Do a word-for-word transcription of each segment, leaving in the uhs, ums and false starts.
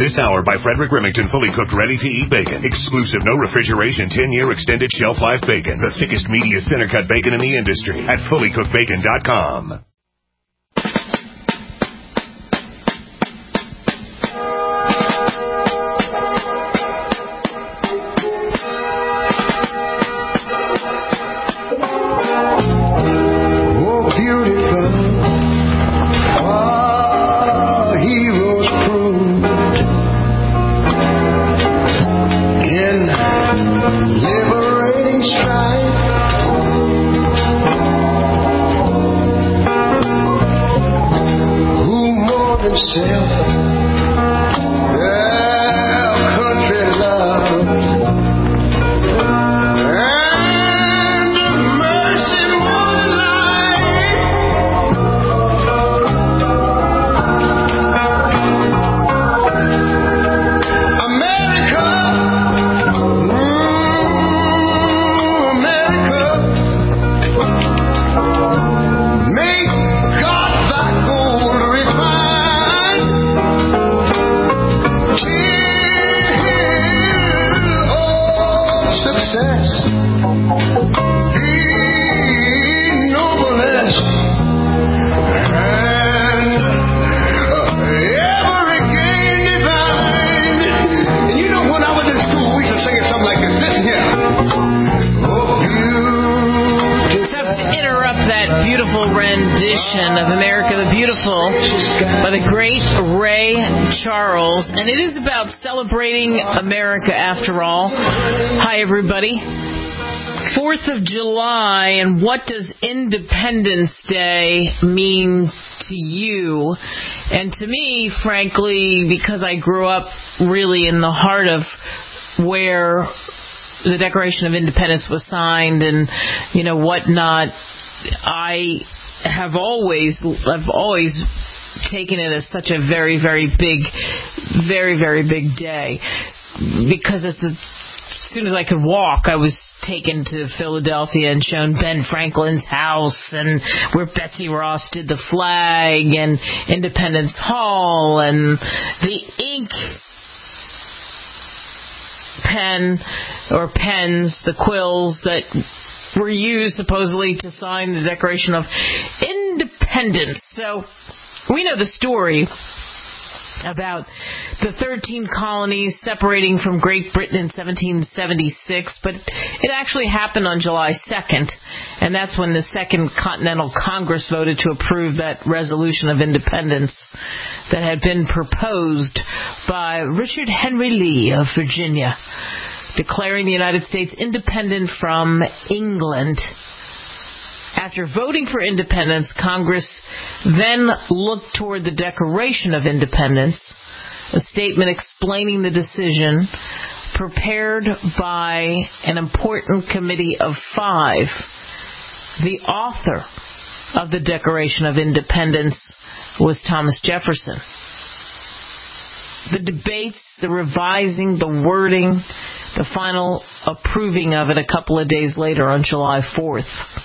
This hour by Frederick Remington, fully cooked, ready-to-eat bacon. Exclusive, no refrigeration, ten-year extended shelf life bacon. The thickest, meatiest, center-cut bacon in the industry at fully cooked bacon dot com. And it is about celebrating America after all. Hi, everybody. fourth of July, and what does Independence Day mean to you? And to me, frankly, because I grew up really in the heart of where the Declaration of Independence was signed and, you know, whatnot, I have always, I've always taken it as such a very, very big, very, very big day. Because as, the, as soon as I could walk, I was taken to Philadelphia and shown Ben Franklin's house and where Betsy Ross did the flag and Independence Hall and the ink pen or pens, the quills that were used supposedly to sign the Declaration of Independence. So we know the story about the thirteen colonies separating from Great Britain in seventeen seventy-six, but it actually happened on July second, and that's when the Second Continental Congress voted to approve that resolution of independence that had been proposed by Richard Henry Lee of Virginia, declaring the United States independent from England. After voting for independence, Congress then looked toward the Declaration of Independence, a statement explaining the decision prepared by an important committee of five. The author of the Declaration of Independence was Thomas Jefferson. The debates, the revising, the wording, the final approving of it a couple of days later on July fourth.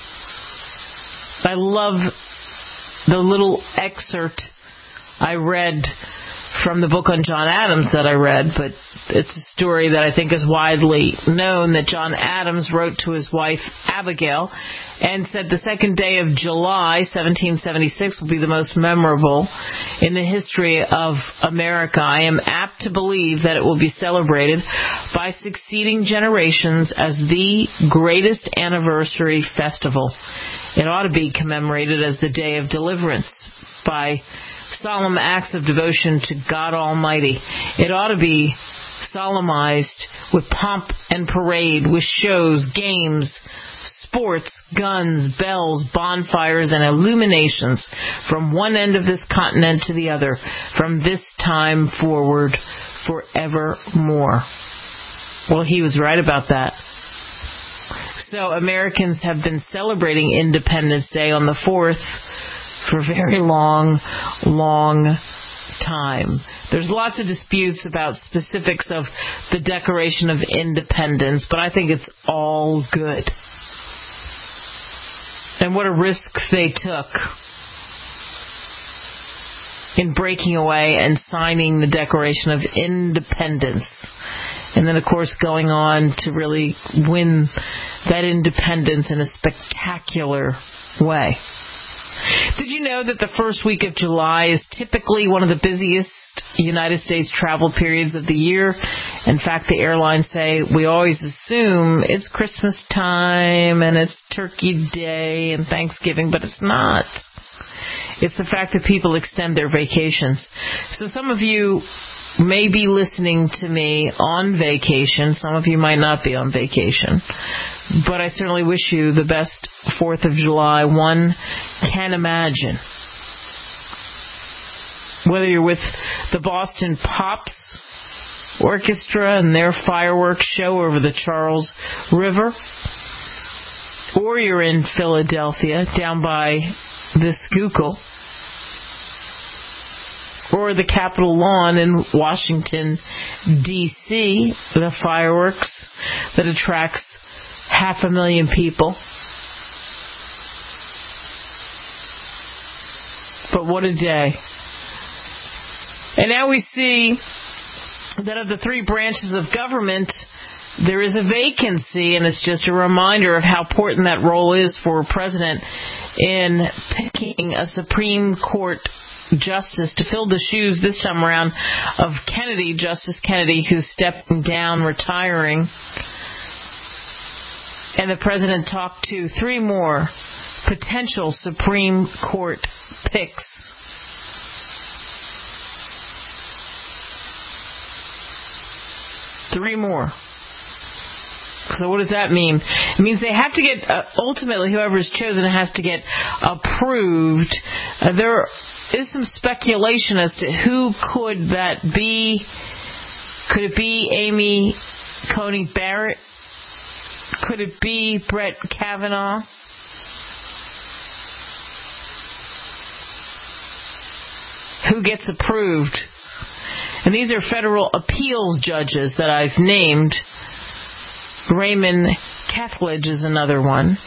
I love the little excerpt I read from the book on John Adams that I read, but it's a story that I think is widely known that John Adams wrote to his wife Abigail and said the second day of July, seventeen seventy-six, will be the most memorable in the history of America. I am apt to believe that it will be celebrated by succeeding generations as the greatest anniversary festival. It ought to be commemorated as the Day of Deliverance by solemn acts of devotion to God Almighty. It ought to be solemnized with pomp and parade, with shows, games, sports, guns, bells, bonfires, and illuminations from one end of this continent to the other, from this time forward forevermore. Well, he was right about that. So Americans have been celebrating Independence Day on the fourth for a very long, long time. There's lots of disputes about specifics of the Declaration of Independence, but I think it's all good. And what a risk they took. in breaking away and signing the Declaration of Independence. And then, of course, going on to really win that independence in a spectacular way. Did you know that the first week of July is typically one of the busiest United States travel periods of the year? In fact, the airlines say we always assume it's Christmas time and it's Turkey Day and Thanksgiving, but it's not. It's the fact that people extend their vacations. So some of you may be listening to me on vacation. Some of you might not be on vacation. But I certainly wish you the best fourth of July. One can imagine. Whether you're with the Boston Pops Orchestra and their fireworks show over the Charles River, or you're in Philadelphia down by the Schuylkill, or the Capitol Lawn in Washington, D C, the fireworks that attracts half a million people. But what a day. And now we see that of the three branches of government, there is a vacancy, and it's just a reminder of how important that role is for a president in picking a Supreme Court justice to fill the shoes this time around of Kennedy, Justice Kennedy, who's stepping down, retiring. And the president talked to three more potential Supreme Court picks. Three more. So what does that mean? It means they have to get, uh, ultimately, whoever is chosen has to get approved. Uh, there is some speculation as to who could that be. Could it be Amy Coney Barrett? Could it be Brett Kavanaugh? Who gets approved? And these are federal appeals judges that I've named. Raymond Kethledge is another one.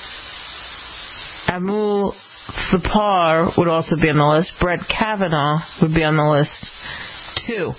Amul Thapar would also be on the list. Brett Kavanaugh would be on the list, too.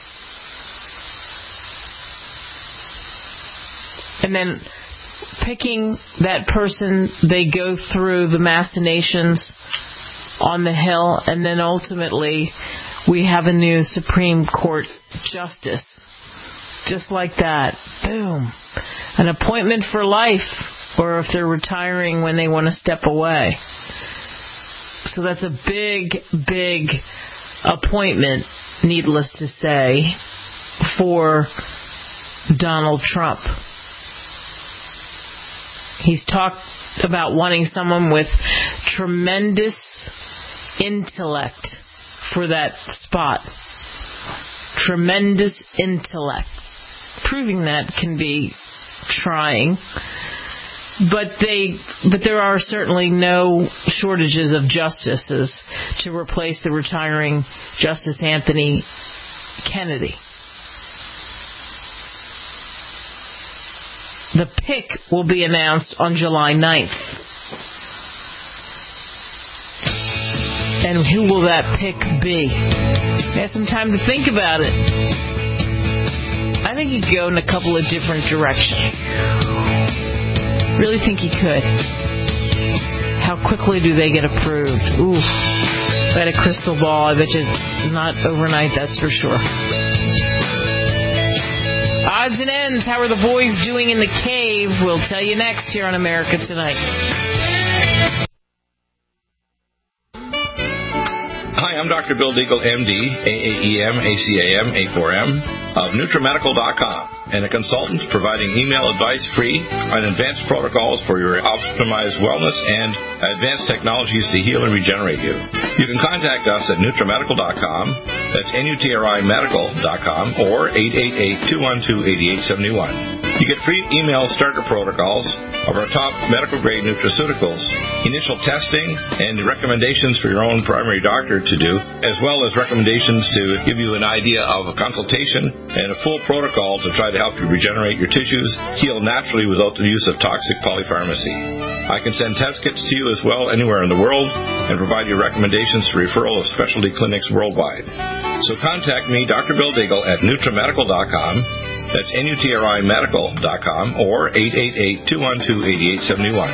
And then picking that person, they go through the machinations on the Hill, and then ultimately we have a new Supreme Court justice. Just like that. Boom. An appointment for life, or if they're retiring when they want to step away. So that's a big, big appointment, needless to say, for Donald Trump. He's talked about wanting someone with tremendous intellect for that spot. Tremendous intellect. Proving that can be trying. But they, but there are certainly no shortages of justices to replace the retiring Justice Anthony Kennedy. The pick will be announced on July ninth. And who will that pick be? You have some time to think about it. I think you could go in a couple of different directions. Really think you could. How quickly do they get approved? Ooh, if I had a crystal ball, I bet you not overnight, that's for sure. Odds and ends. How are the boys doing in the cave? We'll tell you next here on America Tonight. Hi, I'm Doctor Bill Deagle, M D, A A E M, A C A M, A four M, of Nutramedical dot com, and a consultant providing email advice free on advanced protocols for your optimized wellness and advanced technologies to heal and regenerate you. You can contact us at Nutramedical dot com, that's N U T R I medical dot com, or eight eight eight, two one two, eight eight seven one. You get free email starter protocols of our top medical-grade nutraceuticals, initial testing, and recommendations for your own primary doctor to do, as well as recommendations to give you an idea of a consultation and a full protocol to try to help you regenerate your tissues, heal naturally without the use of toxic polypharmacy. I can send test kits to you as well anywhere in the world and provide you recommendations for referral of specialty clinics worldwide. So contact me, Doctor Bill Deagle, at NutriMedical dot com. That's N U T R I medical dot com or eight eight eight, two one two, eight eight seven one.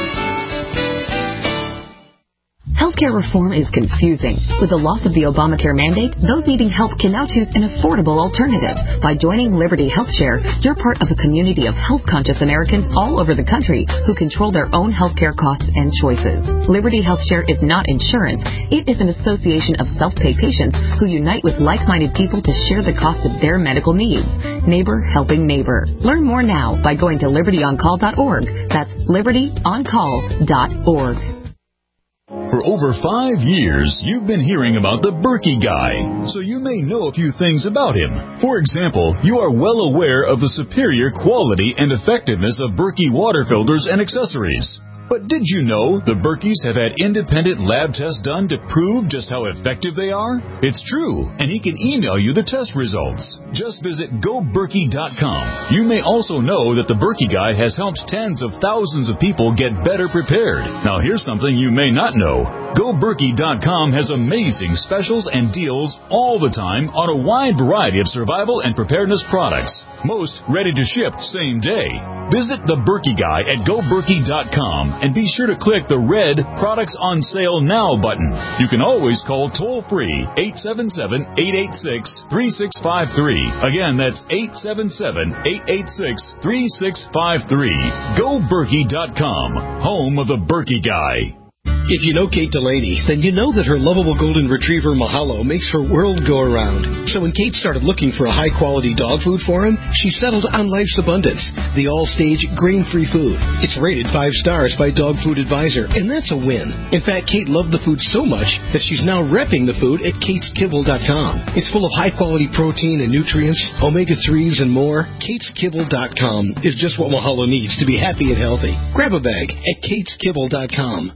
Healthcare reform is confusing. With the loss of the Obamacare mandate, those needing help can now choose an affordable alternative. By joining Liberty HealthShare, you're part of a community of health-conscious Americans all over the country who control their own healthcare costs and choices. Liberty HealthShare is not insurance. It is an association of self-pay patients who unite with like-minded people to share the cost of their medical needs. Neighbor helping neighbor. Learn more now by going to liberty on call dot org. That's liberty on call dot org. For over five years, you've been hearing about the Berkey Guy, so you may know a few things about him. For example, you are well aware of the superior quality and effectiveness of Berkey water filters and accessories. But did you know the Berkeys have had independent lab tests done to prove just how effective they are? It's true, and he can email you the test results. Just visit go berkey dot com. You may also know that the Berkey Guy has helped tens of thousands of people get better prepared. Now here's something you may not know. go berkey dot com has amazing specials and deals all the time on a wide variety of survival and preparedness products. Most ready to ship same day. Visit the Berkey Guy at go berkey dot com and be sure to click the red Products on Sale Now button. You can always call toll-free eight seven seven, eight eight six, three six five three. Again, that's eight seven seven, eight eight six, three six five three. go berkey dot com, home of the Berkey Guy. If you know Kate Delaney, then you know that her lovable golden retriever Mahalo makes her world go around. So when Kate started looking for a high-quality dog food for him, she settled on Life's Abundance, the all-stage grain-free food. It's rated five stars by Dog Food Advisor, and that's a win. In fact, Kate loved the food so much that she's now repping the food at kates kibble dot com. It's full of high-quality protein and nutrients, omega threes, and more. kates kibble dot com is just what Mahalo needs to be happy and healthy. Grab a bag at kates kibble dot com.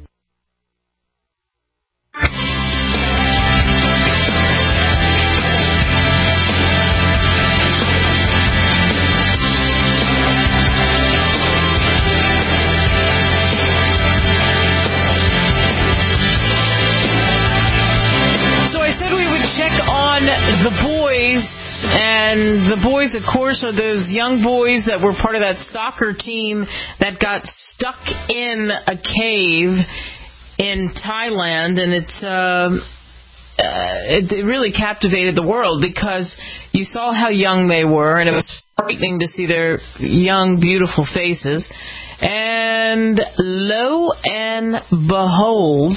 The boys, and the boys, of course, are those young boys that were part of that soccer team that got stuck in a cave in Thailand, and it's uh, uh, it really captivated the world because you saw how young they were, and it was frightening to see their young, beautiful faces. And lo and behold,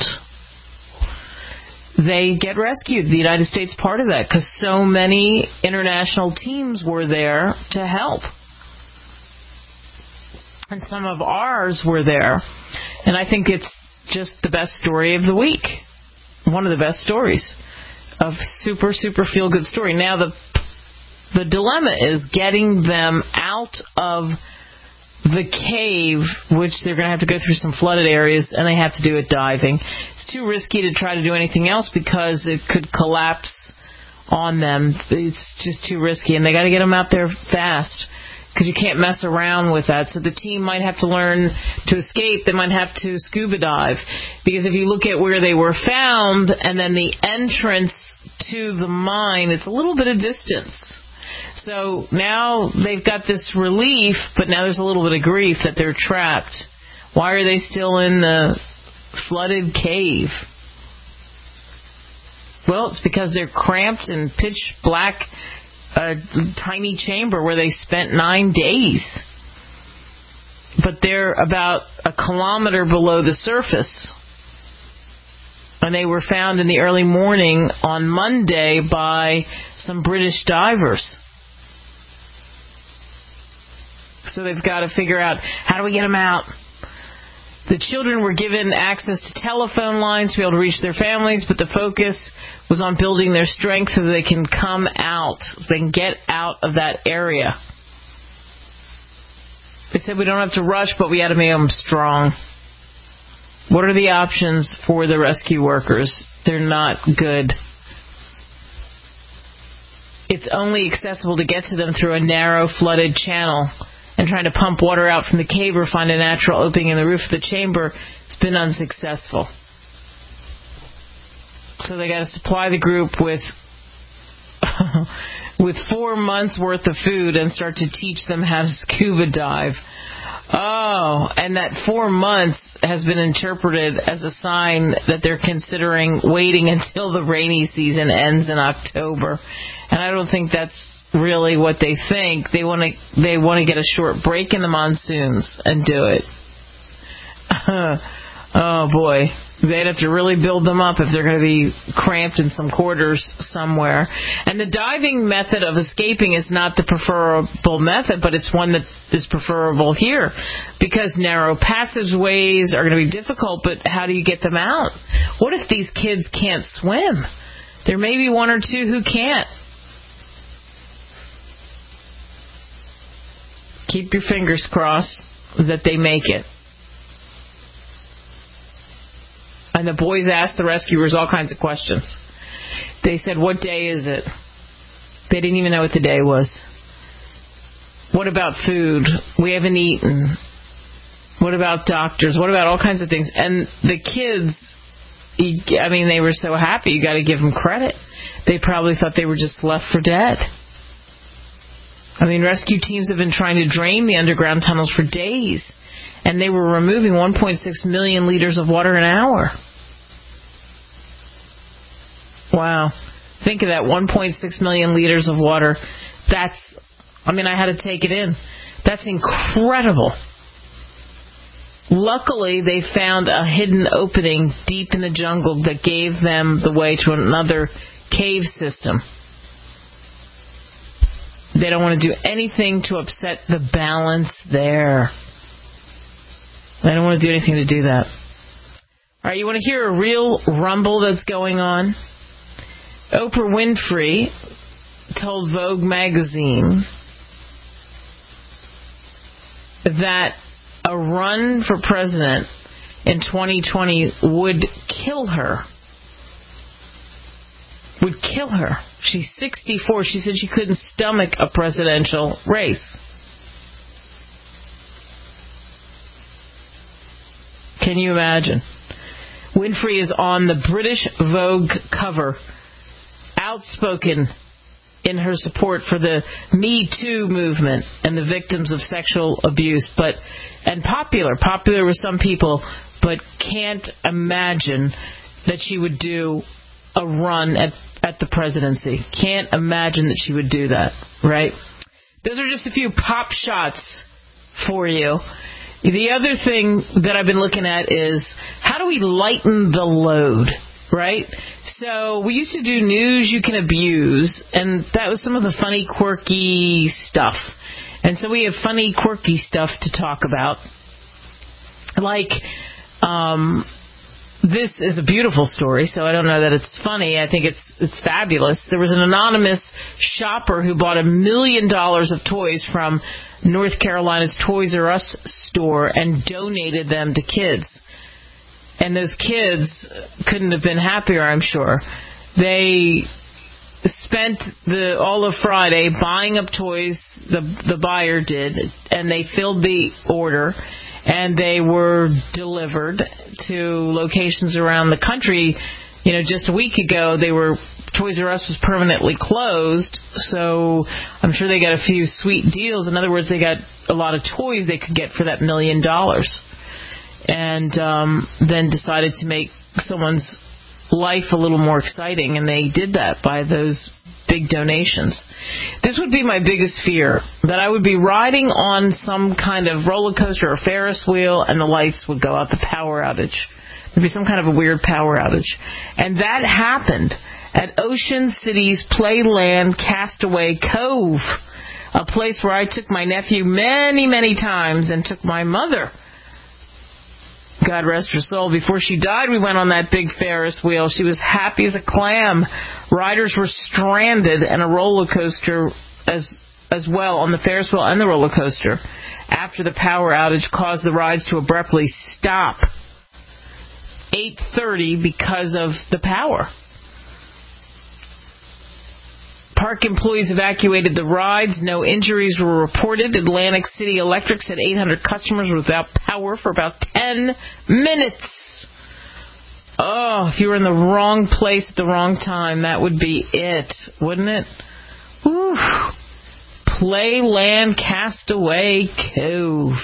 they get rescued. The United States part of that because so many international teams were there to help. And some of ours were there. And I think it's just the best story of the week. One of the best stories of super, super feel-good story. Now, the the dilemma is getting them out of the cave, which they're going to have to go through some flooded areas, and they have to do it diving. It's too risky to try to do anything else because it could collapse on them. It's just too risky, and they got to get them out there fast because you can't mess around with that. So the team might have to learn to escape. They might have to scuba dive because if you look at where they were found and then the entrance to the mine, it's a little bit of distance. So now they've got this relief, but now there's a little bit of grief that they're trapped. Why are they still in the flooded cave? Well, it's because they're cramped in pitch black, a tiny chamber where they spent nine days. But they're about a kilometer below the surface. And they were found in the early morning on Monday by some British divers. So they've got to figure out, how do we get them out? The children were given access to telephone lines to be able to reach their families, but the focus was on building their strength so that they can come out, so they can get out of that area. They said we don't have to rush, but we got to make them strong. What are the options for the rescue workers? They're not good. It's only accessible to get to them through a narrow, flooded channel. And trying to pump water out from the cave or find a natural opening in the roof of the chamber has been unsuccessful. So they got to supply the group with with four months worth of food and start to teach them how to scuba dive. Oh, and that four months has been interpreted as a sign that they're considering waiting until the rainy season ends in October. And I don't think that's really what they think. They want to they want to get a short break in the monsoons and do it. Oh boy, they'd have to really build them up if they're going to be cramped in some quarters somewhere. And the diving method of escaping is not the preferable method, but it's one that is preferable here because narrow passageways are going to be difficult, but how do you get them out? What if these kids can't swim? There may be one or two who can't. Keep your fingers crossed that they make it. And the boys asked the rescuers all kinds of questions. They said, what day is it? They didn't even know what the day was. What about food? We haven't eaten. What about doctors? What about all kinds of things? And the kids, I mean, they were so happy. You got to give them credit. They probably thought they were just left for dead. I mean, rescue teams have been trying to drain the underground tunnels for days, and they were removing one point six million liters of water an hour. Wow. Think of that, one point six million liters of water. That's, I mean, I had to take it in. That's incredible. Luckily, they found a hidden opening deep in the jungle that gave them the way to another cave system. They don't want to do anything to upset the balance there. They don't want to do anything to do that. All right, you want to hear a real rumble that's going on? Oprah Winfrey told Vogue magazine that a run for president in twenty twenty would kill her. Would kill her. She's sixty-four. She said she couldn't stomach a presidential race. Can you imagine? Winfrey is on the British Vogue cover, outspoken in her support for the Me Too movement and the victims of sexual abuse, but and popular, popular with some people, but can't imagine that she would do a run at, at the presidency. Can't imagine that she would do that, right? Those are just a few pop shots for you. The other thing that I've been looking at is how do we lighten the load, right? So we used to do news you can abuse, and that was some of the funny, quirky stuff. And so we have funny, quirky stuff to talk about. Like, um... this is a beautiful story, so I don't know that it's funny. I think it's it's fabulous. There was an anonymous shopper who bought a million dollars of toys from North Carolina's Toys R Us store and donated them to kids. And those kids couldn't have been happier, I'm sure. They spent the all of Friday buying up toys, the the buyer did, and they filled the order. And they were delivered to locations around the country. You know, just a week ago, they were Toys R Us was permanently closed, so I'm sure they got a few sweet deals. In other words, they got a lot of toys they could get for that million dollars, and um, then decided to make someone's life a little more exciting, and they did that by those big donations. This would be my biggest fear, that I would be riding on some kind of roller coaster or Ferris wheel and the lights would go out, the power outage. There'd be some kind of a weird power outage. And that happened at Ocean City's Playland Castaway Cove, a place where I took my nephew many, many times and took my mother. God rest her soul. Before she died, we went on that big Ferris wheel. She was happy as a clam. Riders were stranded and a roller coaster as as well on the Ferris wheel and the roller coaster. after the power outage caused the rides to abruptly stop. eight thirty because of the power. Park employees evacuated the rides. No injuries were reported. Atlantic City Electric said eight hundred customers were without power for about ten minutes. Oh, if you were in the wrong place at the wrong time, that would be it, wouldn't it? Whew. Playland Castaway Cove.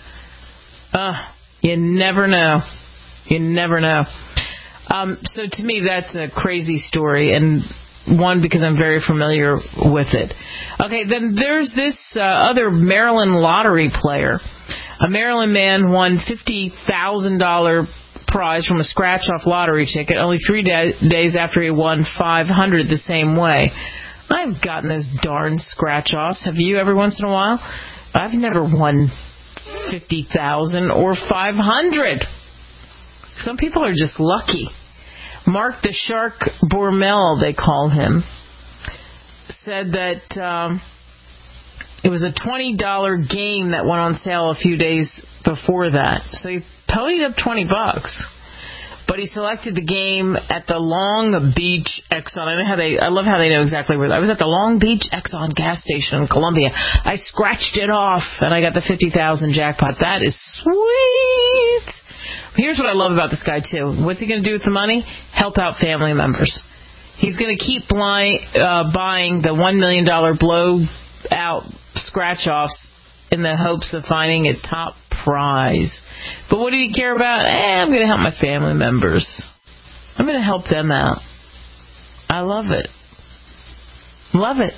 Uh, you never know. You never know. Um, so to me, that's a crazy story, and one, because I'm very familiar with it. Okay, then there's this uh, other Maryland lottery player. A Maryland man won fifty thousand dollars prize from a scratch-off lottery ticket only three da- days after he won five hundred dollars the same way. I've gotten those darn scratch-offs. Have you ever once in a while? I've never won fifty thousand dollars or five hundred dollars. Some people are just lucky. Mark the Shark Bormel, they call him, said that um, it was a twenty dollars game that went on sale a few days before that. So he ponied up twenty bucks. But he selected the game at the Long Beach Exxon. I know how they. I love how they know exactly where. I was at the Long Beach Exxon gas station in Columbia. I scratched it off, and I got the fifty thousand jackpot. That is sweet. Here's what I love about this guy, too. What's he going to do with the money? Help out family members. He's going to keep bli- uh, buying the one million dollars blowout scratch-offs in the hopes of finding a top prize. But what did he care about? Eh, I'm going to help my family members. I'm going to help them out. I love it. Love it.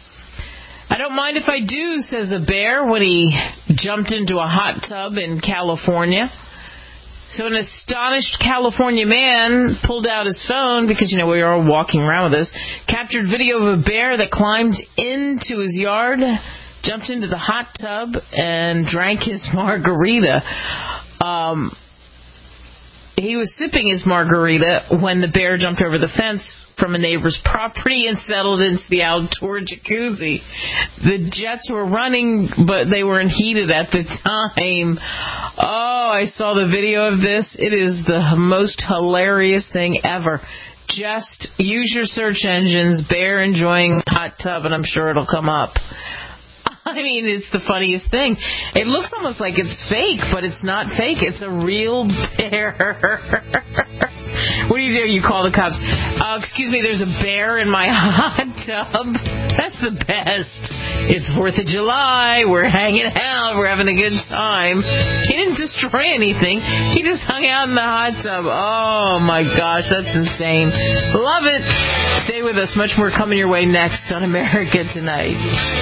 I don't mind if I do, says a bear when he jumped into a hot tub in California. So an astonished California man pulled out his phone, because, you know, we were all walking around with this, captured video of a bear that climbed into his yard, jumped into the hot tub, and drank his margarita. Um, he was sipping his margarita when the bear jumped over the fence from a neighbor's property and settled into the outdoor jacuzzi. The jets were running, but they weren't heated at the time. Oh, I saw the video of this. It is the most hilarious thing ever. Just use your search engines, bear enjoying hot tub, and I'm sure it'll come up. I mean, it's the funniest thing. It looks almost like it's fake, but it's not fake. It's a real bear. What do you do? You call the cops. Uh, excuse me, there's a bear in my hot tub. That's the best. It's fourth of July. We're hanging out. We're having a good time. He didn't destroy anything. He just hung out in the hot tub. Oh, my gosh. That's insane. Love it. Stay with us. Much more coming your way next on America Tonight.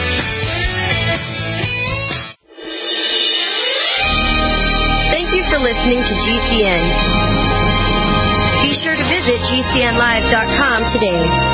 Thank you for listening to G C N. Be sure to visit G C N live dot com today.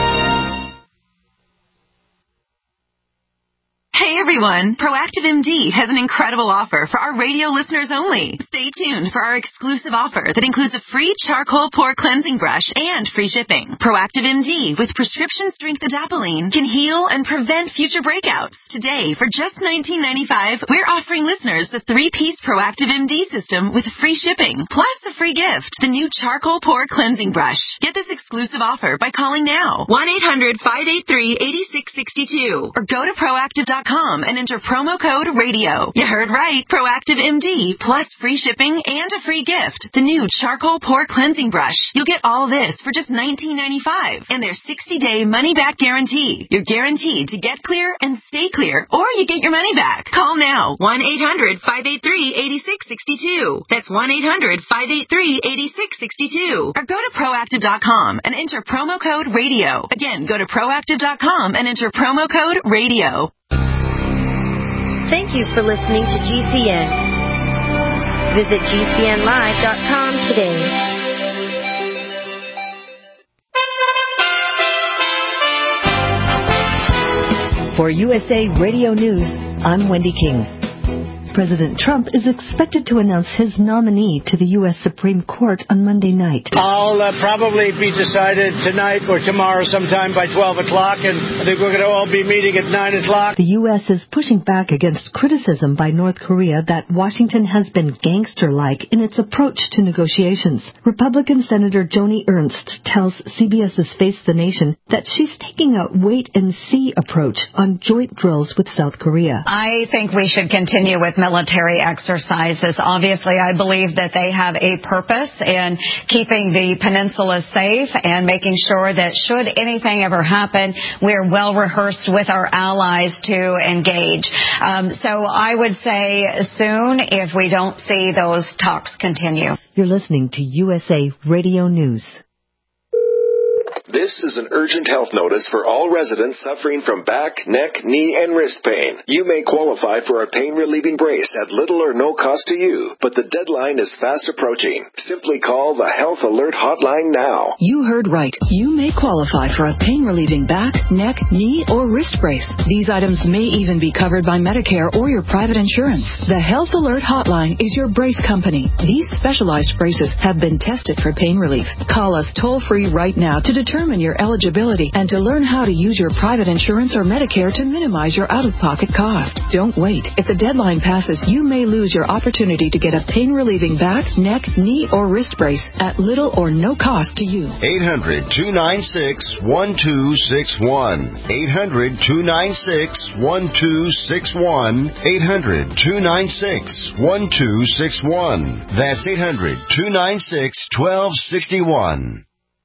Hey everyone, Proactive M D has an incredible offer for our radio listeners only. Stay tuned for our exclusive offer that includes a free charcoal pore cleansing brush and free shipping. Proactive M D with prescription strength adapalene can heal and prevent future breakouts. Today, for just nineteen ninety-five dollars, we're offering listeners the three-piece Proactive M D system with free shipping, plus a free gift, the new charcoal pore cleansing brush. Get this exclusive offer by calling now, one eight hundred five eight three eight six six two, or go to proactive dot com and enter promo code radio. You heard right. Proactive M D plus free shipping and a free gift. The new charcoal pore cleansing brush. You'll get all this for just nineteen ninety-five dollars and their sixty-day money-back guarantee. You're guaranteed to get clear and stay clear, or you get your money back. Call now. one eight hundred five eight three eight six six two. That's one eight hundred five eight three eight six six two. Or go to proactive dot com and enter promo code radio. Again, go to proactive dot com and enter promo code radio. Thank you for listening to G C N. Visit G C N live dot com today. For U S A Radio News, I'm Wendy King. President Trump is expected to announce his nominee to the U S Supreme Court on Monday night. I'll uh, probably be decided tonight or tomorrow sometime by twelve o'clock, and I think we're going to all be meeting at nine o'clock. The U S is pushing back against criticism by North Korea that Washington has been gangster-like in its approach to negotiations. Republican Senator Joni Ernst tells CBS's Face the Nation that she's taking a wait-and-see approach on joint drills with South Korea. I think we should continue with military exercises. Obviously, I believe that they have a purpose in keeping the peninsula safe and making sure that should anything ever happen, we're well rehearsed with our allies to engage. Um, so I would say soon if we don't see those talks continue. You're listening to U S A Radio News. This is an urgent health notice for all residents suffering from back, neck, knee, and wrist pain. You may qualify for a pain-relieving brace at little or no cost to you, but the deadline is fast approaching. Simply call the Health Alert Hotline now. You heard right. You may qualify for a pain-relieving back, neck, knee, or wrist brace. These items may even be covered by Medicare or your private insurance. The Health Alert Hotline is your brace company. These specialized braces have been tested for pain relief. Call us toll-free right now to determine your eligibility and to learn how to use your private insurance or Medicare to minimize your out-of-pocket cost. Don't wait. If the deadline passes, you may lose your opportunity to get a pain-relieving back, neck, knee, or wrist brace at little or no cost to you. eight hundred, two nine six, one two six one. eight hundred, two nine six, one two six one. eight hundred, two nine six, one two six one. That's eight hundred, two nine six, one two six one.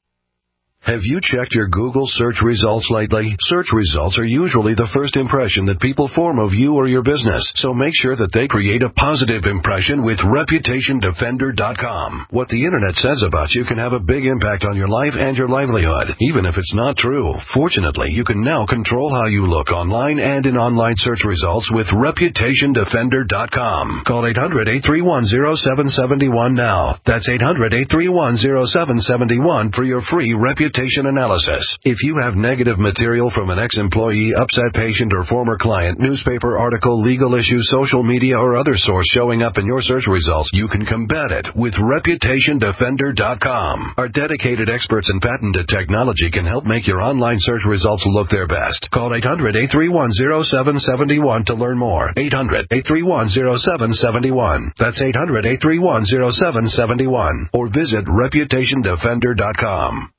Have you checked your Google search results lately? Search results are usually the first impression that people form of you or your business, so make sure that they create a positive impression with Reputation Defender dot com. What the Internet says about you can have a big impact on your life and your livelihood, even if it's not true. Fortunately, you can now control how you look online and in online search results with Reputation Defender dot com. Call eight hundred, eight three one, zero seven seven one now. That's eight hundred, eight three one, zero seven seven one for your free Reputation analysis. If you have negative material from an ex-employee, upset patient, or former client, newspaper article, legal issue, social media, or other source showing up in your search results, you can combat it with Reputation Defender dot com. Our dedicated experts in patented technology can help make your online search results look their best. Call eight hundred, eight three one, zero seven seven one to learn more. eight hundred, eight three one, zero seven seven one. That's eight hundred, eight three one, zero seven seven one. Or visit Reputation Defender dot com.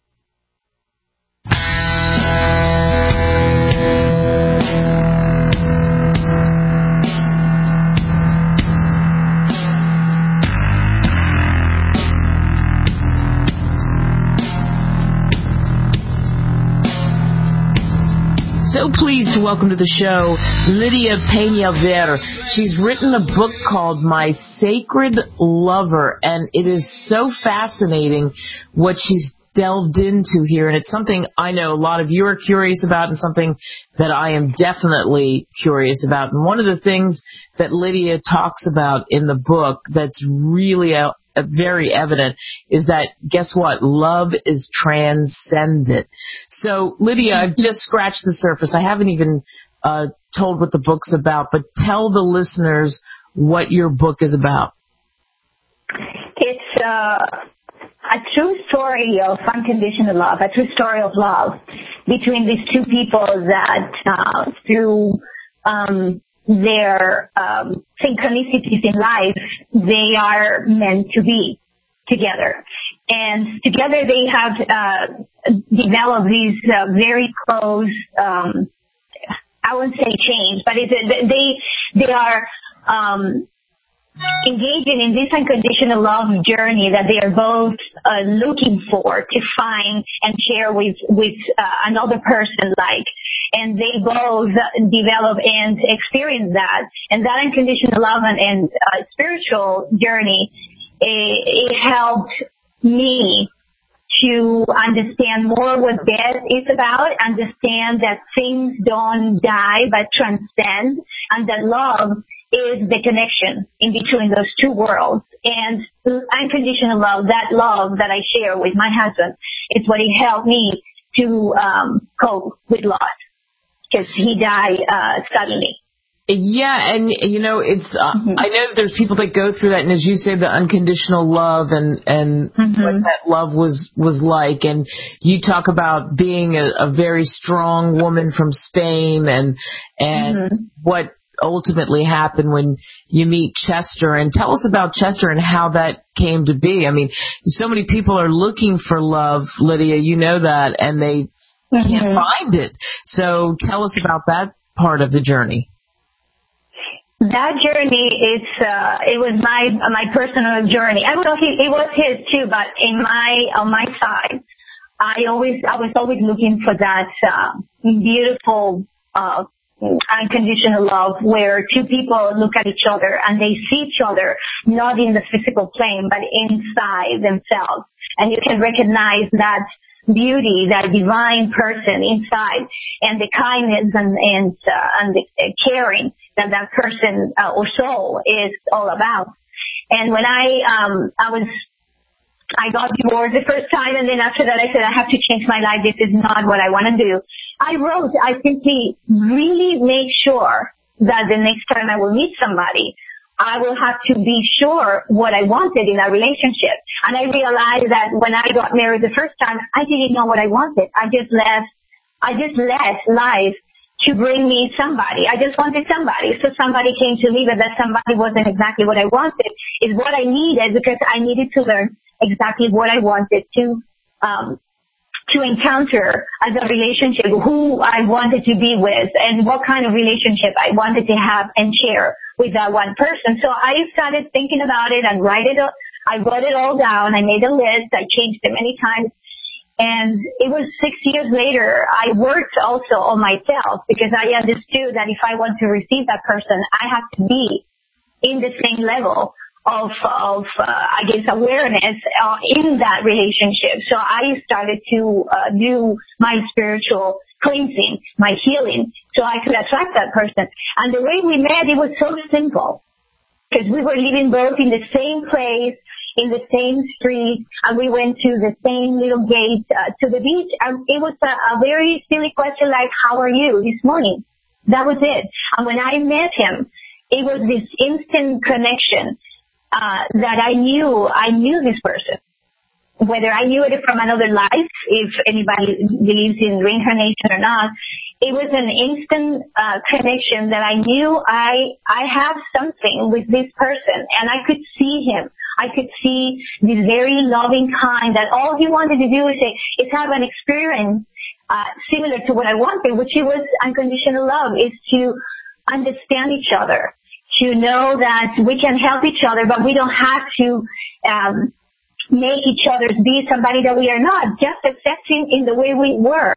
So pleased to welcome to the show Lydia Peña-Ver. She's written a book called My Sacred Lover, and it is so fascinating what she's delved into here, and it's something I know a lot of you are curious about and something that I am definitely curious about. And one of the things that Lydia talks about in the book that's really a very evident is that, guess what? Love is transcendent. So, Lydia, I've just scratched the surface. I haven't even uh, told what the book's about, but tell the listeners what your book is about. It's uh, a true story of unconditional love, a true story of love between these two people that uh, through um their um, synchronicities in life, they are meant to be together. And together they have uh, developed these uh, very close, um, I wouldn't say chains, but it's, they, they are um, engaging in this unconditional love journey that they are both uh, looking for to find and share with, with uh, another person like. And they both develop and experience that. And that unconditional love and, and uh, spiritual journey, it, it helped me to understand more what death is about, understand that things don't die but transcend, and that love is the connection in between those two worlds. And unconditional love, that love that I share with my husband, is what it helped me to um, cope with loss. Because he died uh, suddenly. Yeah, and you know, it's. Uh, mm-hmm. I know that there's people that go through that, and as you say, the unconditional love and and mm-hmm. what that love was was like. And you talk about being a, a very strong woman from Spain, and and mm-hmm. what ultimately happened when you meet Chester. And tell us about Chester and how that came to be. I mean, so many people are looking for love, Lydia. You know that, and they mm-hmm. can't find it. So tell us about that part of the journey. That journey, it's uh, it was my my personal journey. I don't know if it was his too, but in my on my side, I always I was always looking for that uh, beautiful uh, unconditional love where two people look at each other and they see each other not in the physical plane but inside themselves, and you can recognize that beauty, that divine person inside, and the kindness and and uh, and the uh, caring that that person uh, or soul is all about. And when I um I was I got divorced the first time, and then after that I said I have to change my life. This is not what I want to do. I wrote. I simply really made sure that the next time I will meet somebody, I will have to be sure what I wanted in a relationship. And I realized that when I got married the first time, I didn't know what I wanted. I just left, I just let life to bring me somebody. I just wanted somebody. So somebody came to me, but that somebody wasn't exactly what I wanted. Is what I needed, because I needed to learn exactly what I wanted to, um, to encounter as a relationship, who I wanted to be with, and what kind of relationship I wanted to have and share with that one person. So I started thinking about it and write it up. I wrote it all down. I made a list. I changed it many times. And it was six years later, I worked also on myself, because I understood that if I want to receive that person, I have to be in the same level of, of uh, I guess, awareness uh, in that relationship. So I started to uh, do my spiritual cleansing, my healing, so I could attract that person. And the way we met, it was so simple, because we were living both in the same place, in the same street, and we went to the same little gate uh, to the beach. And it was a, a very silly question like, how are you this morning? That was it. And when I met him, it was this instant connection uh, that I knew, I knew this person. Whether I knew it from another life, if anybody believes in reincarnation or not, it was an instant uh, connection that I knew I I have something with this person, and I could see him. I could see this very loving kind that all he wanted to do is, say, is have an experience uh, similar to what I wanted, which it was unconditional love, is to understand each other, to know that we can help each other, but we don't have to um, make each other be somebody that we are not, just accepting in the way we were,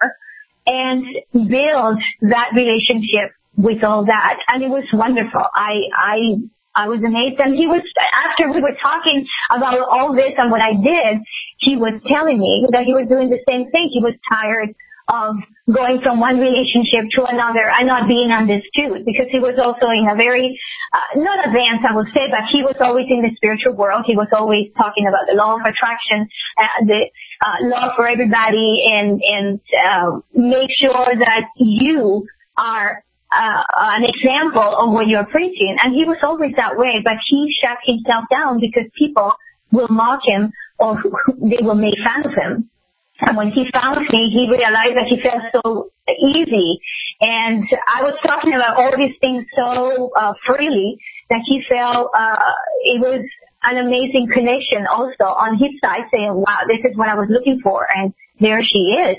and build that relationship with all that. And it was wonderful. I, I, I was amazed. And he was, after we were talking about all this and what I did, he was telling me that he was doing the same thing. He was tired of going from one relationship to another and not being understood, because he was also in a very, uh, not advanced, I would say, but he was always in the spiritual world. He was always talking about the law of attraction, uh, the uh, love for everybody, and, and uh, make sure that you are uh, an example of what you're preaching. And he was always that way, but he shut himself down because people will mock him or they will make fun of him. And when he found me, he realized that he felt so easy. And I was talking about all these things so uh, freely that he felt uh, it was an amazing connection also on his side, saying, wow, this is what I was looking for. And there she is.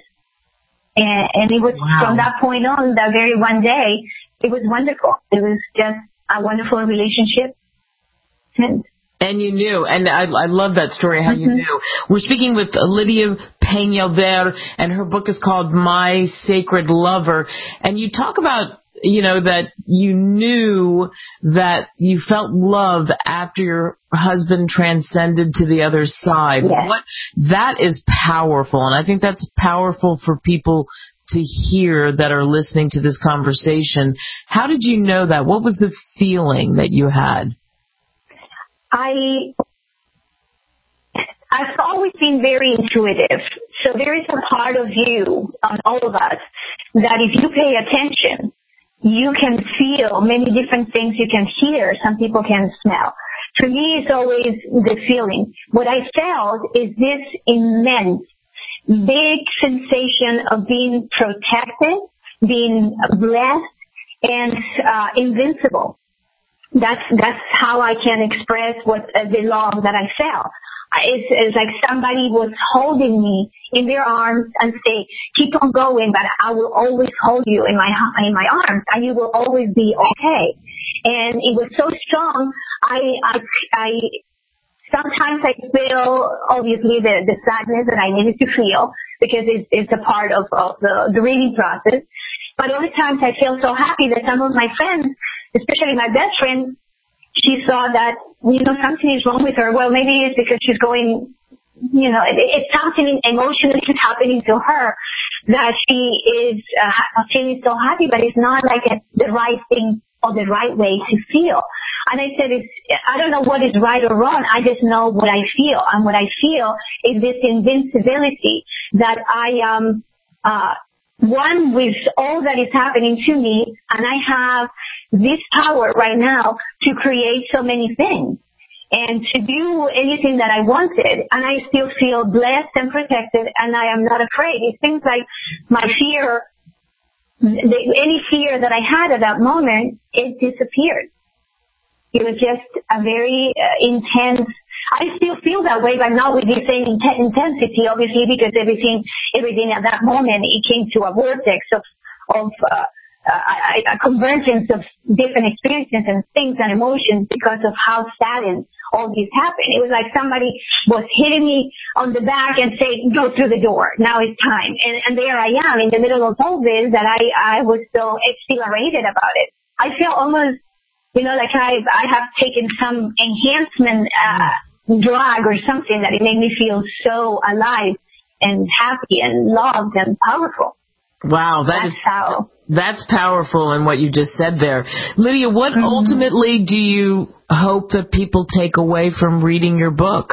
And, and it was wow. From that point on, that very one day, it was wonderful. It was just a wonderful relationship. And And you knew, and I, I love that story, how mm-hmm. you knew. We're speaking with Lydia Peñalver, and her book is called My Sacred Lover. And you talk about, you know, that you knew that you felt love after your husband transcended to the other side. Yes. What, that is powerful, and I think that's powerful for people to hear that are listening to this conversation. How did you know that? What was the feeling that you had? I, I've always been very intuitive. So there is a part of you, on all of us, that if you pay attention, you can feel many different things. You can hear. Some people can smell. For me, it's always the feeling. What I felt is this immense, big sensation of being protected, being blessed, and uh, invincible. That's that's how I can express what uh, the love that I felt. It's, it's like somebody was holding me in their arms and say, "Keep on going, but I will always hold you in my in my arms, and you will always be okay." And it was so strong. I I, I sometimes I feel obviously the, the sadness that I needed to feel because it's it's a part of, of the, the reading process. But other times I feel so happy that some of my friends, especially my best friend, she saw that, you know, something is wrong with her. Well, maybe it's because she's going, you know, it, it's something emotionally happening to her that she is uh, feeling so happy, but it's not like a, the right thing or the right way to feel. And I said, it's, I don't know what is right or wrong. I just know what I feel. And what I feel is this invincibility that I am, uh, one with all that is happening to me, and I have this power right now to create so many things and to do anything that I wanted, and I still feel blessed and protected, and I am not afraid. It seems like my fear, the, any fear that I had at that moment, it disappeared. It was just a very uh, intense. I still feel that way, but not with the same int- intensity, obviously, because everything, everything at that moment, it came to a vortex of, of uh, a, a convergence of different experiences and things and emotions because of how saddened all this happened. It was like somebody was hitting me on the back and saying, "Go through the door. Now it's time." And, and there I am in the middle of all this that I, I was so exhilarated about it. I feel almost, you know, like I, I have taken some enhancement, uh, drug or something that it made me feel so alive and happy and loved and powerful. Wow, that that's is how. That's powerful in what you just said there. Lydia, what mm-hmm. ultimately do you hope that people take away from reading your book?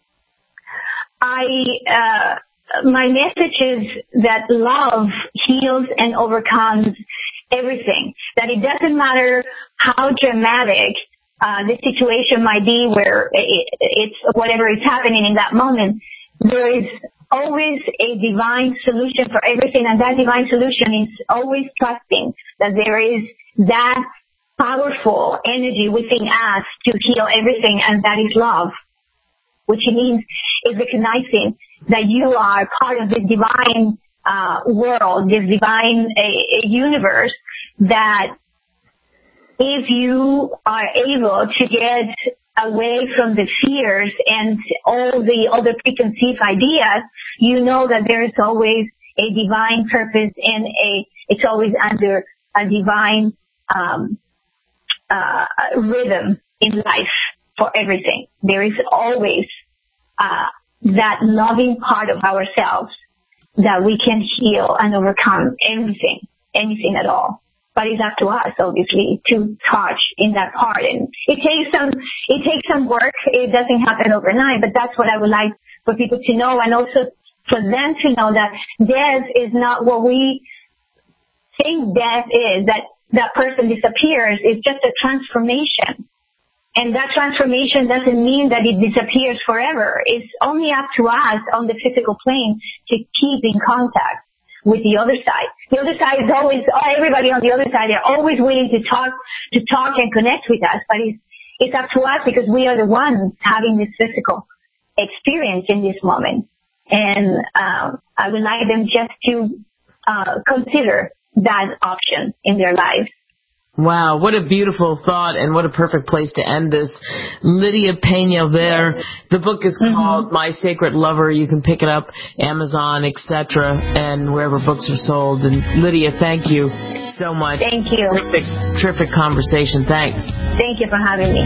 I, uh, my message is that love heals and overcomes everything. That it doesn't matter how dramatic Uh, the situation might be where it, it's whatever is happening in that moment. There is always a divine solution for everything, and that divine solution is always trusting that there is that powerful energy within us to heal everything, and that is love, which means is recognizing that you are part of this divine uh, world, this divine uh, universe that if you are able to get away from the fears and all the other preconceived ideas, you know that there is always a divine purpose and a, it's always under a divine um, uh, rhythm in life for everything. There is always uh, that loving part of ourselves that we can heal and overcome everything, anything at all. But it's up to us, obviously, to touch in that part. And it takes some, it takes some work. It doesn't happen overnight, but that's what I would like for people to know, and also for them to know that death is not what we think death is, that that person disappears. It's just a transformation. And that transformation doesn't mean that it disappears forever. It's only up to us on the physical plane to keep in contact with the other side. The other side is always, everybody on the other side, they're always willing to talk, to talk and connect with us, but it's, it's up to us because we are the ones having this physical experience in this moment. And, um, I would like them just to, uh, consider that option in their lives. Wow, what a beautiful thought, and what a perfect place to end this. Lydia Pena there. The book is called mm-hmm. My Sacred Lover. You can pick it up, Amazon, et cetera, and wherever books are sold. And Lydia, thank you so much. Thank you. Terrific, terrific conversation. Thanks. Thank you for having me.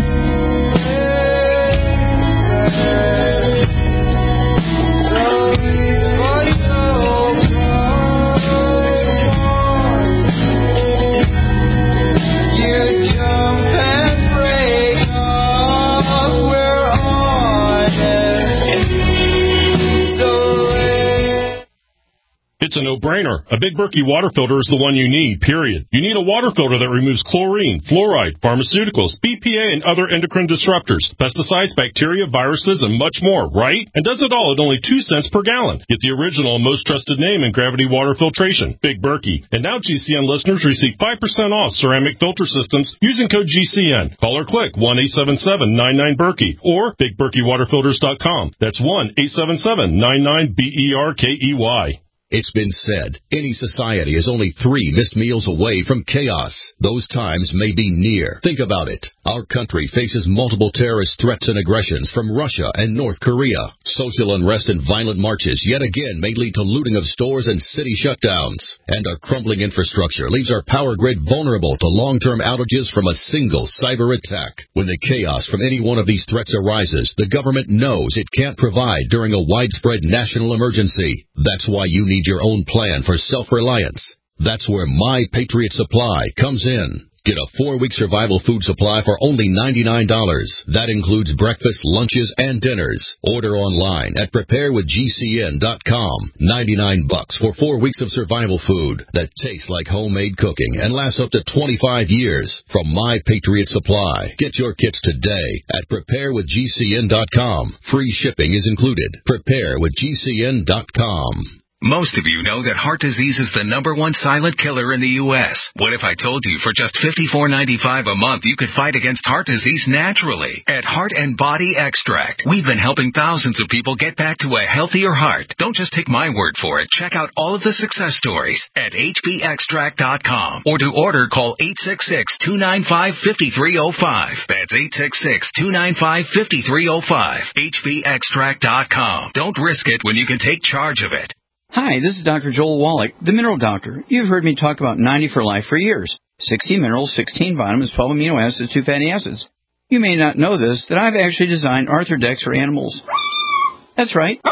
It's a no-brainer. A Big Berkey water filter is the one you need, period. You need a water filter that removes chlorine, fluoride, pharmaceuticals, B P A, and other endocrine disruptors, pesticides, bacteria, viruses, and much more, right? And does it all at only two cents per gallon. Get the original and most trusted name in gravity water filtration, Big Berkey. And now G C N listeners receive five percent off ceramic filter systems using code G C N. Call or click one eight seven seven nine nine Berkey or big berkey water filters dot com. That's one eight seven seven nine nine B E R K E Y. It's been said, any society is only three missed meals away from chaos. Those times may be near. Think about it. Our country faces multiple terrorist threats and aggressions from Russia and North Korea. Social unrest and violent marches yet again may lead to looting of stores and city shutdowns. And our crumbling infrastructure leaves our power grid vulnerable to long-term outages from a single cyber attack. When the chaos from any one of these threats arises, the government knows it can't provide during a widespread national emergency. That's why you need your own plan for self-reliance. That's where My Patriot Supply comes in. Get a four-week survival food supply for only ninety-nine dollars. That includes breakfast, lunches, and dinners. Order online at prepare with G C N dot com. ninety-nine bucks for four weeks of survival food that tastes like homemade cooking and lasts up to twenty-five years from My Patriot Supply. Get your kits today at prepare with G C N dot com. Free shipping is included. prepare with G C N dot com. Most of you know that heart disease is the number one silent killer in the U S What if I told you for just fifty-four ninety-five a month you could fight against heart disease naturally? At Heart and Body Extract, we've been helping thousands of people get back to a healthier heart. Don't just take my word for it. Check out all of the success stories at H B extract dot com. Or to order, call eight six six, two nine five, five three zero five. That's eight six six, two nine five, five three zero five. H B extract dot com. Don't risk it when you can take charge of it. Hi, this is Doctor Joel Wallach, the Mineral Doctor. You've heard me talk about ninety for Life for years. sixty minerals, sixteen vitamins, twelve amino acids, two fatty acids. You may not know this, that I've actually designed Arthrodex for animals. That's right.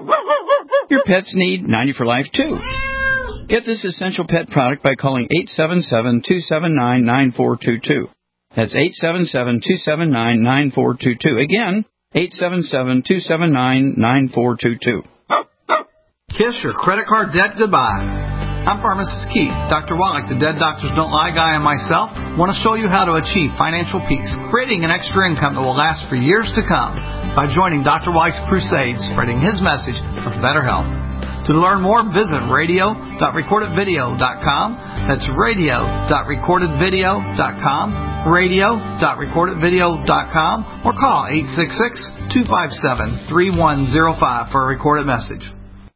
Your pets need ninety for Life, too. Get this essential pet product by calling eight seven seven, two seven nine, nine four two two. That's eight seven seven, two seven nine, nine four two two. Again, eight seven seven, two seven nine, nine four two two. Kiss your credit card debt goodbye. I'm Pharmacist Keith. Doctor Wallach, the Dead Doctors Don't Lie guy, and myself want to show you how to achieve financial peace, creating an extra income that will last for years to come by joining Doctor Wallach's crusade, spreading his message of better health. To learn more, visit radio dot recorded video dot com. That's radio dot recorded video dot com, radio dot recorded video dot com, or call eight six six, two five seven, three one zero five for a recorded message.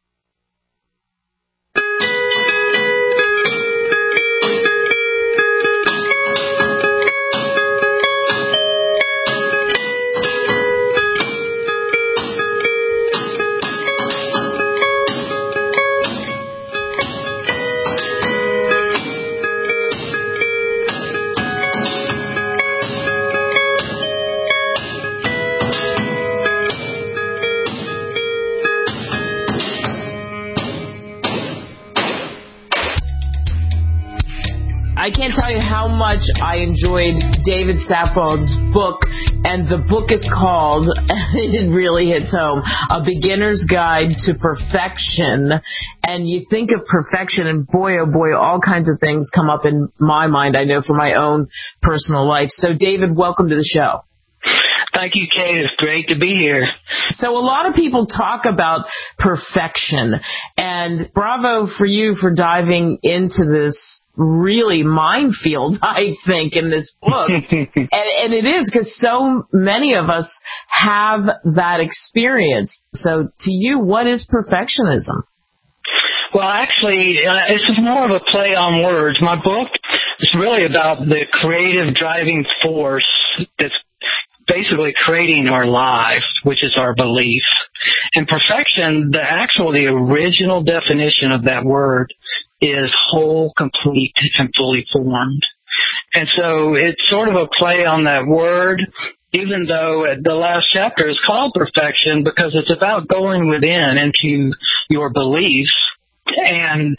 I can't tell you how much I enjoyed David Saffold's book, and the book is called, it really hits home, A Beginner's Guide to Perfection. And you think of perfection, and boy, oh boy, all kinds of things come up in my mind, I know, for my own personal life. So, David, welcome to the show. Thank you, Kate. It's great to be here. So a lot of people talk about perfection, and bravo for you for diving into this really minefield, I think, in this book. and, and it is, because so many of us have that experience. So to you, what is perfectionism? Well, actually, uh, this is more of a play on words. My book is really about the creative driving force that's basically creating our life, which is our belief. And perfection, the actual, the original definition of that word is whole, complete, and fully formed. And so it's sort of a play on that word, even though the last chapter is called perfection, because it's about going within into your beliefs and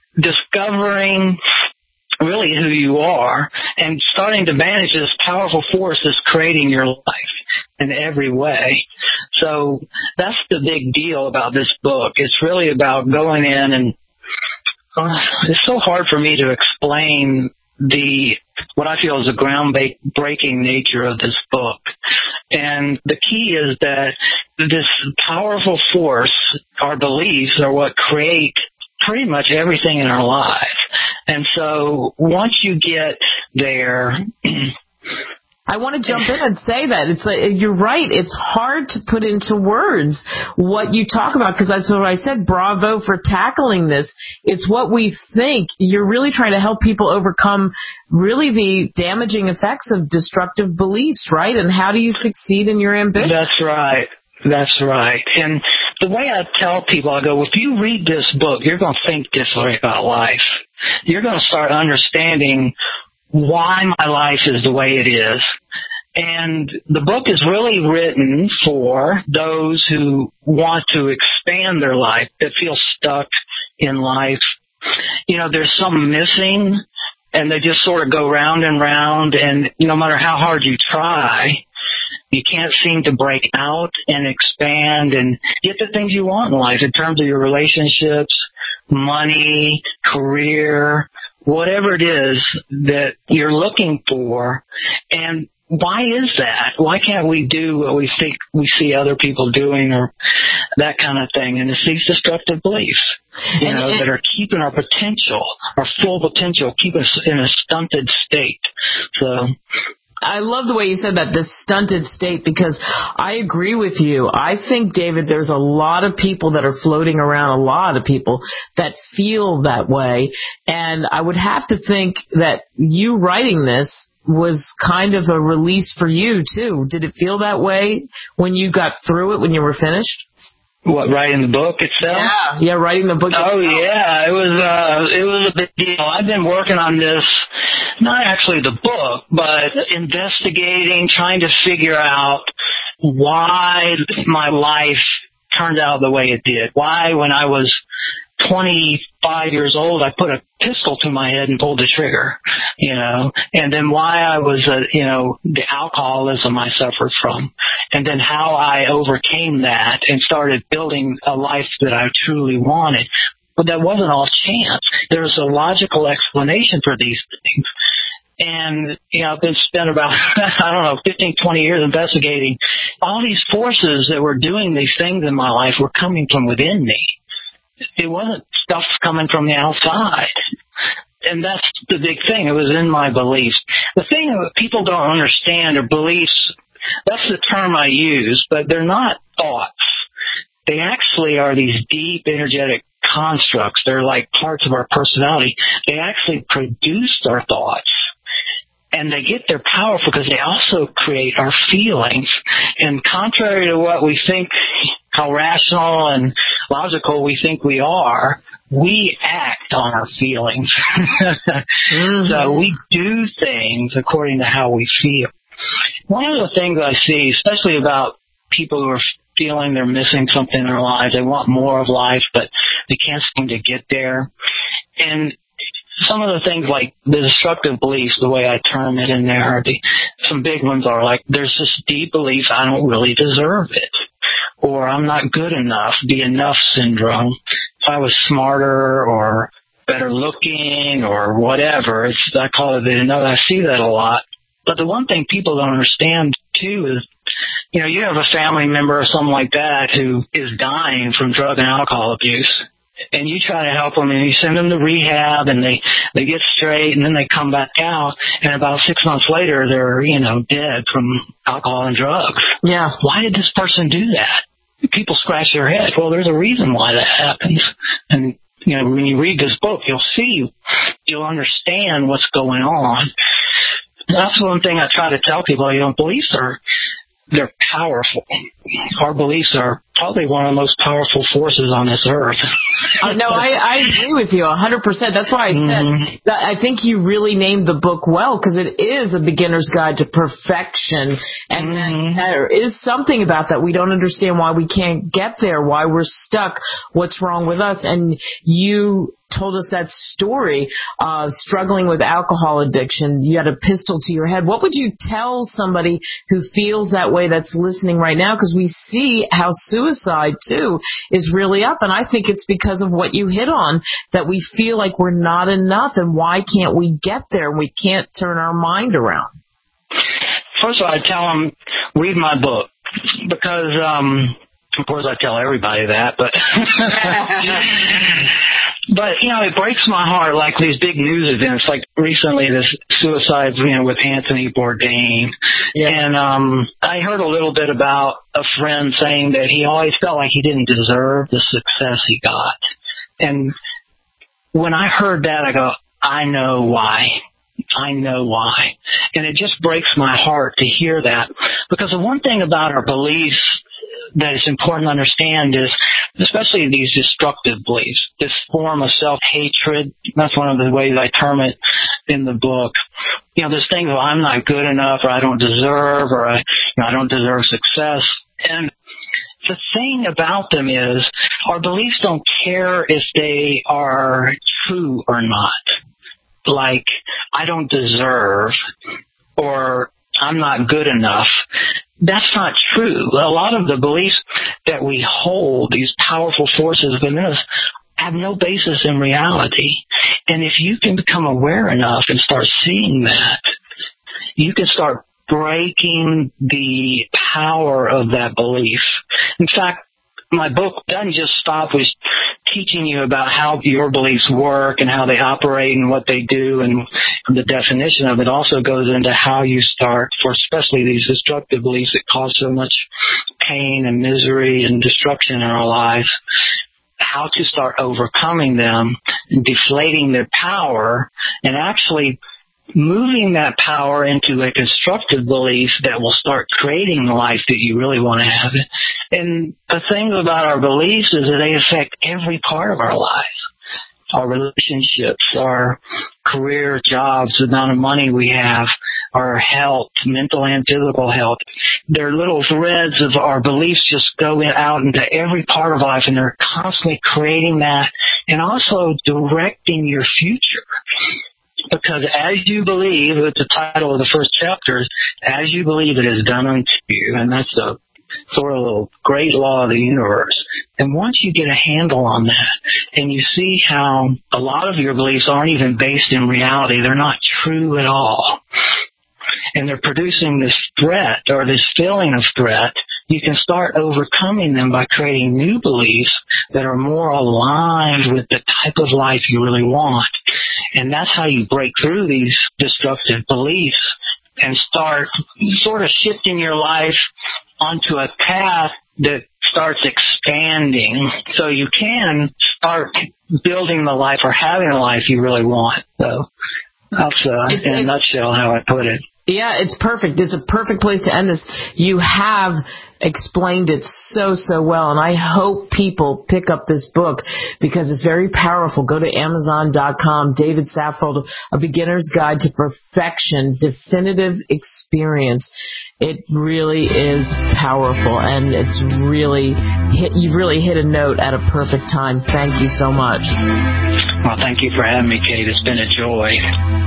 discovering really who you are and starting to manage this powerful force that's creating your life in every way. So that's the big deal about this book. It's really about going in and uh, it's so hard for me to explain the what I feel is the groundbreaking nature of this book. And the key is that this powerful force, our beliefs, are what create pretty much everything in our lives. And so once you get there... I want to jump in and say that. It's like, you're right. It's hard to put into words what you talk about, because that's what I said. Bravo for tackling this. It's what we think. You're really trying to help people overcome really the damaging effects of destructive beliefs, right? And how do you succeed in your ambition? That's right. That's right. And the way I tell people, I go, if you read this book, you're going to think differently about life. You're going to start understanding why my life is the way it is. And the book is really written for those who want to expand their life, that feel stuck in life. You know, there's something missing, and they just sort of go round and round, and no matter how hard you try, you can't seem to break out and expand and get the things you want in life in terms of your relationships, money, career, whatever it is that you're looking for. And why is that? Why can't we do what we think we see other people doing, or that kind of thing? And it's these destructive beliefs, you and, know, and, that are keeping our potential, our full potential, keep us in a stunted state. So I love the way you said that, this stunted state, because I agree with you. I think, David, there's a lot of people that are floating around, a lot of people that feel that way. And I would have to think that you writing this was kind of a release for you, too. Did it feel that way when you got through it, when you were finished? What, writing the book itself? Yeah, yeah, writing the book Oh, itself. yeah, it was, uh, it was a big deal. I've been working on this, not actually the book, but investigating, trying to figure out why my life turned out the way it did. Why, when I was twenty-five years old, I put a pistol to my head and pulled the trigger, you know, and then why I was, uh, you know, the alcoholism I suffered from, and then how I overcame that and started building a life that I truly wanted. But that wasn't all chance. There was a logical explanation for these things. And, you know, I've been spent about, I don't know, fifteen, twenty years investigating. All these forces that were doing these things in my life were coming from within me. It wasn't stuff coming from the outside. And that's the big thing. It was in my beliefs. The thing that people don't understand are beliefs. That's the term I use, but they're not thoughts. They actually are these deep, energetic constructs. They're like parts of our personality. They actually produce our thoughts. And they get their power because they also create our feelings. And contrary to what we think, how rational and logical we think we are, we act on our feelings. mm-hmm. So we do things according to how we feel. One of the things I see, especially about people who are feeling they're missing something in their lives, they want more of life, but they can't seem to get there. And some of the things like the destructive beliefs, the way I term it in there, are the, some big ones are like, there's this deep belief I don't really deserve it, or I'm not good enough, the enough syndrome. If I was smarter or better looking or whatever, it's, I call it the enough. I see that a lot. But the one thing people don't understand, too, is, you know, you have a family member or something like that who is dying from drug and alcohol abuse. And you try to help them, and you send them to rehab, and they, they get straight, and then they come back out, and about six months later, they're, you know, dead from alcohol and drugs. Yeah. Why did this person do that? People scratch their head. Well, there's a reason why that happens. And, you know, when you read this book, you'll see, you'll understand what's going on. That's one thing I try to tell people. You know, beliefs are, they're powerful. Our beliefs are probably one of the most powerful forces on this earth. uh, no, I, I agree with you one hundred percent. That's why I said mm-hmm. that I think you really named the book well, because it is a beginner's guide to perfection. And mm-hmm. there is something about that. We don't understand why we can't get there, why we're stuck, what's wrong with us. And you told us that story of struggling with alcohol addiction. You had a pistol to your head. What would you tell somebody who feels that way that's listening right now? Because we see how suicide, too, is really up. And I think it's because of what you hit on, that we feel like we're not enough. And why can't we get there? We can't turn our mind around. First of all, I tell them, read my book. Because, um, of course, I tell everybody that, but, but, you know, it breaks my heart, like these big news events, like recently this suicide, you know, with Anthony Bourdain. Yeah. And, um, I heard a little bit about a friend saying that he always felt like he didn't deserve the success he got. And when I heard that, I go, I know why. I know why. And it just breaks my heart to hear that. Because the one thing about our beliefs that is important to understand is, especially these destructive beliefs, this form of self-hatred, that's one of the ways I term it in the book. You know, this thing of I'm not good enough, or I don't deserve, or I, you know, I don't deserve success. And the thing about them is our beliefs don't care if they are true or not. Like, I don't deserve, or I'm not good enough. That's not true. A lot of the beliefs that we hold, these powerful forces within us, have no basis in reality. And if you can become aware enough and start seeing that, you can start breaking the power of that belief. In fact, my book doesn't just stop with teaching you about how your beliefs work and how they operate and what they do, and the definition of it also goes into how you start, for especially these destructive beliefs that cause so much pain and misery and destruction in our lives, how to start overcoming them and deflating their power and actually moving that power into a constructive belief that will start creating the life that you really want to have. And the thing about our beliefs is that they affect every part of our life. Our relationships, our career, jobs, the amount of money we have, our health, mental and physical health. They're little threads of our beliefs just go in, out into every part of life, and they're constantly creating that and also directing your future. Because as you believe, it's the title of the first chapter, as you believe it is done unto you, and that's a sort of a great law of the universe. And once you get a handle on that, and you see how a lot of your beliefs aren't even based in reality, they're not true at all, and they're producing this threat or this feeling of threat, you can start overcoming them by creating new beliefs that are more aligned with the type of life you really want. And that's how you break through these destructive beliefs and start sort of shifting your life onto a path that starts expanding so you can start building the life or having the life you really want. So that's uh, in a nutshell how I put it. Yeah, it's perfect. It's a perfect place to end this. You have explained it so, so well, and I hope people pick up this book because it's very powerful. Go to Amazon dot com, David Saffold, A Beginner's Guide to Perfection, Definitive Experience. It really is powerful, and it's really hit, you've really hit a note at a perfect time. Thank you so much. Well, thank you for having me, Kate. It's been a joy.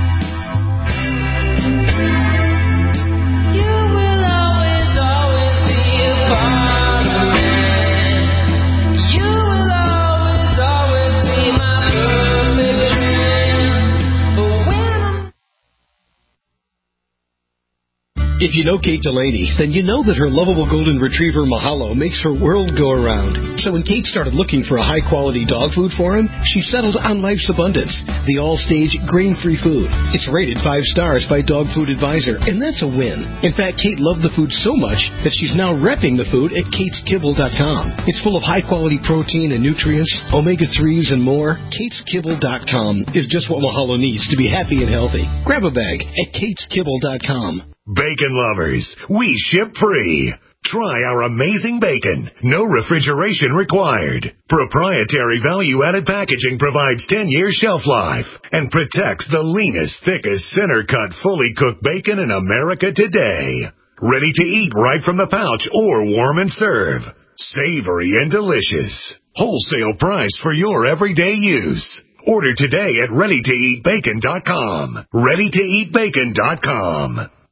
If you know Kate Delaney, then you know that her lovable golden retriever Mahalo makes her world go around. So when Kate started looking for a high-quality dog food for him, she settled on Life's Abundance, the all-stage grain-free food. It's rated five stars by Dog Food Advisor, and that's a win. In fact, Kate loved the food so much that she's now repping the food at kates kibble dot com. It's full of high-quality protein and nutrients, omega threes, and more. kates kibble dot com is just what Mahalo needs to be happy and healthy. Grab a bag at kates kibble dot com. Bacon lovers, we ship free. Try our amazing bacon. No refrigeration required. Proprietary value-added packaging provides ten years shelf life and protects the leanest, thickest, center-cut, fully cooked bacon in America today. Ready to eat right from the pouch or warm and serve. Savory and delicious. Wholesale price for your everyday use. Order today at ready to eat bacon dot com. ready to eat bacon dot com.